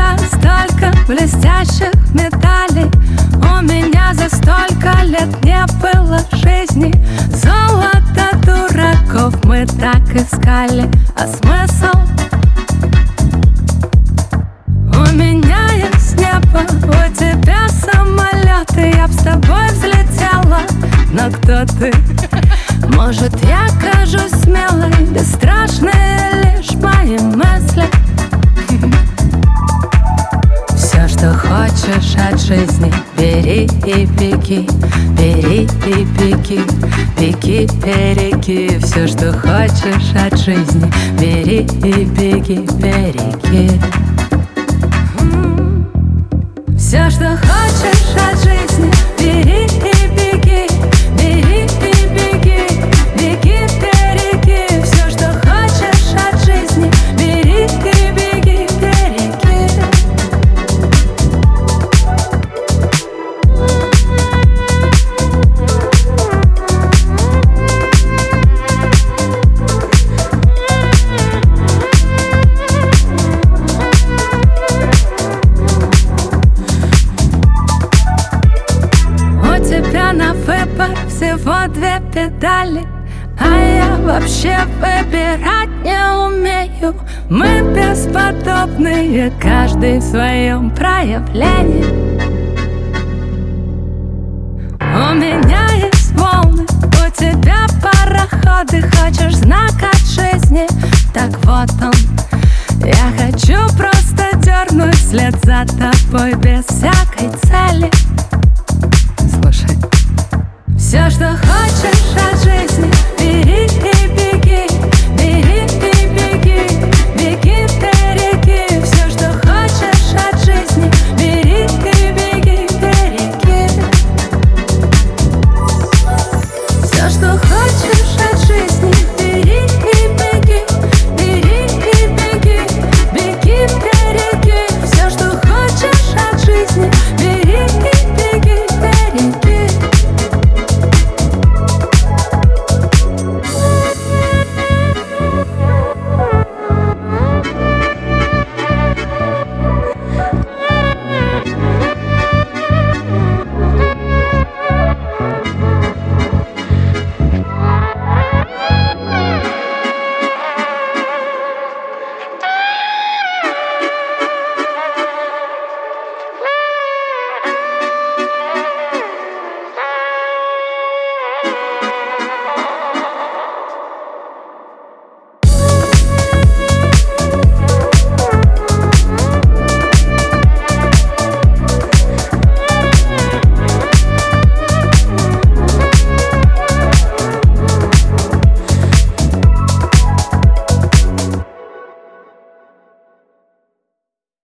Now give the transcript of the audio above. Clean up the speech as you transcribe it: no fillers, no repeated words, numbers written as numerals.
тебя столько блестящих медалей. У меня за столько лет не было жизни. Золото дураков мы так искали, а смысл? У меня есть небо, у тебя самолеты. Я б с тобой взлетела, но кто ты? Может, я кажусь смелой, бесстрашные лишь мои мысли. Все, что хочешь от жизни, бери и беги, бери и беги, беги, береги. Все, что хочешь от жизни, бери и беги, береги. Все, что хочешь от жизни, бери и беги, бери и беги, беги, береги. Все, что хочешь от жизни, бери и беги, береги. На выбор всего две педали, а я вообще выбирать не умею. Мы бесподобные, каждый в своем проявлении. У меня есть волны, у тебя пароходы. Хочешь знак от жизни? Так вот он. Я хочу просто дернуть вслед за тобой без всякой цели. Слушай. Все, что хочешь от жизни,